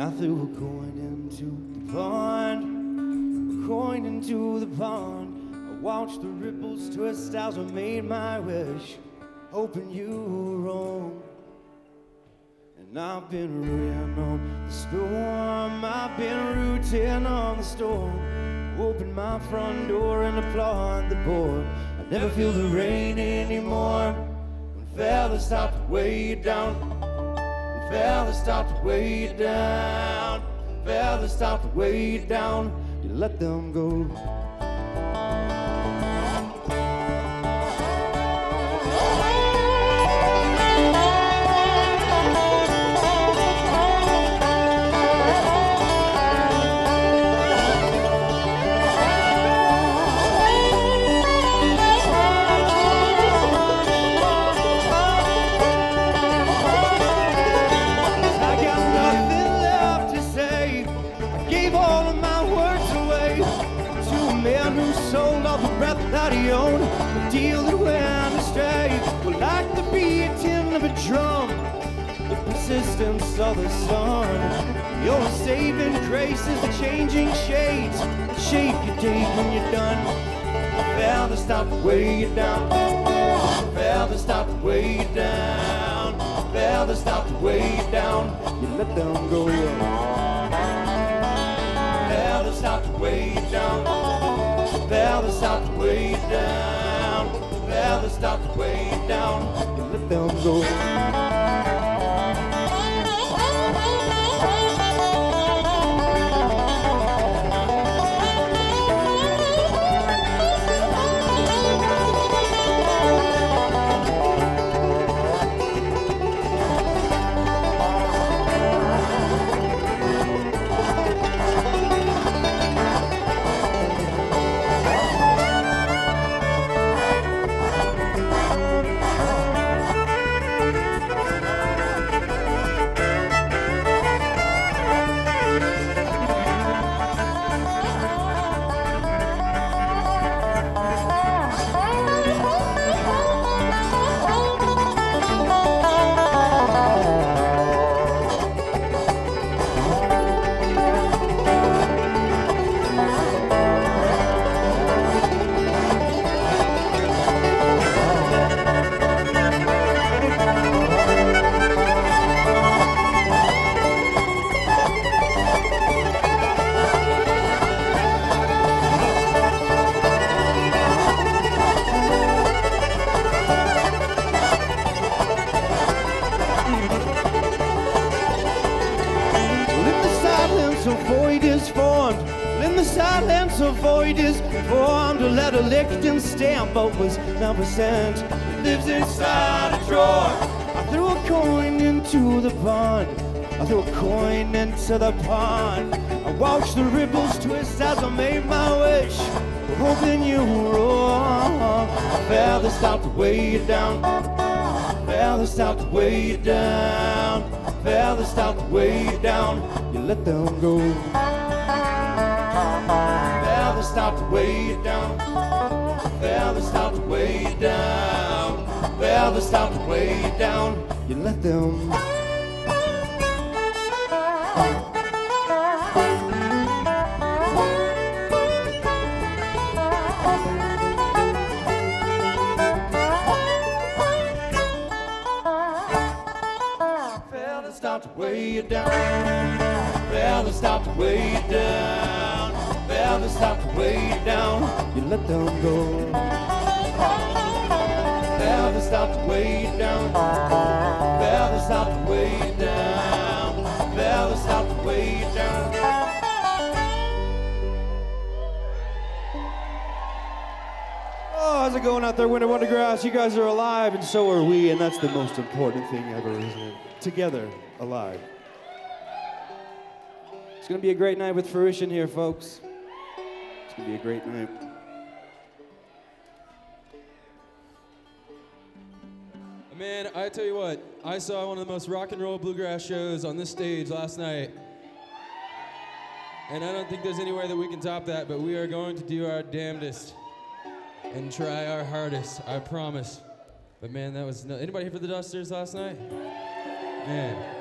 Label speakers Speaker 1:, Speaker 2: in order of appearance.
Speaker 1: I threw a coin into the pond, a coin into the pond. I watched the ripples twist as I made my wish, hoping you were wrong. And I've been rooting on the storm, I've been rooting on the storm. Open my front door and applaud the board. I never feel the rain anymore. When fellas stop to weigh you down, when fellas stop to weigh you down, fellas stop to weigh you down, you let them go. That he owned, the deal that went astray. Well, like the beating of a drum, the persistence of the sun. Your saving grace is the changing shades, the shape you take when you're done. Feathers stop to weigh you down, feathers stop to weigh you down, feathers stop to weigh you down, you let them go. Feathers stop to weigh you down, feathers stop to weigh you down, feathers stop to weigh you down, you let them go. Stamp was 9%. Lives inside a drawer. I threw a coin into the pond. I threw a coin into the pond. I watched the ripples twist as I made my wish, hoping you were wrong. Feathers stop to weigh you down, feathers stop to weigh you down, feathers stop to weigh you down, you let them go. Feathers stop to weigh you down, feathers stop to weigh you down, feathers stop to weigh you down, you let them. Feathers stop to weigh you down, feathers stop to weigh you down, feathers stop to weigh you down, you let them go. Feathers stop to weigh you down, feathers stop to weigh you down, feathers stop to weigh you down. Oh, how's it going out there, Winter Wondergrass? You guys are alive, and so are we, and that's the most important thing ever, isn't it? Together, alive. It's gonna be a great night with Fruition here, folks. It's gonna be a great night.
Speaker 2: Man, I tell you what, I saw one of the most rock and roll bluegrass shows on this stage last night. And I don't think there's any way that we can top that, but we are going to do our damnedest and try our hardest, I promise. But man, that was anybody here for the Dusters last night? Man.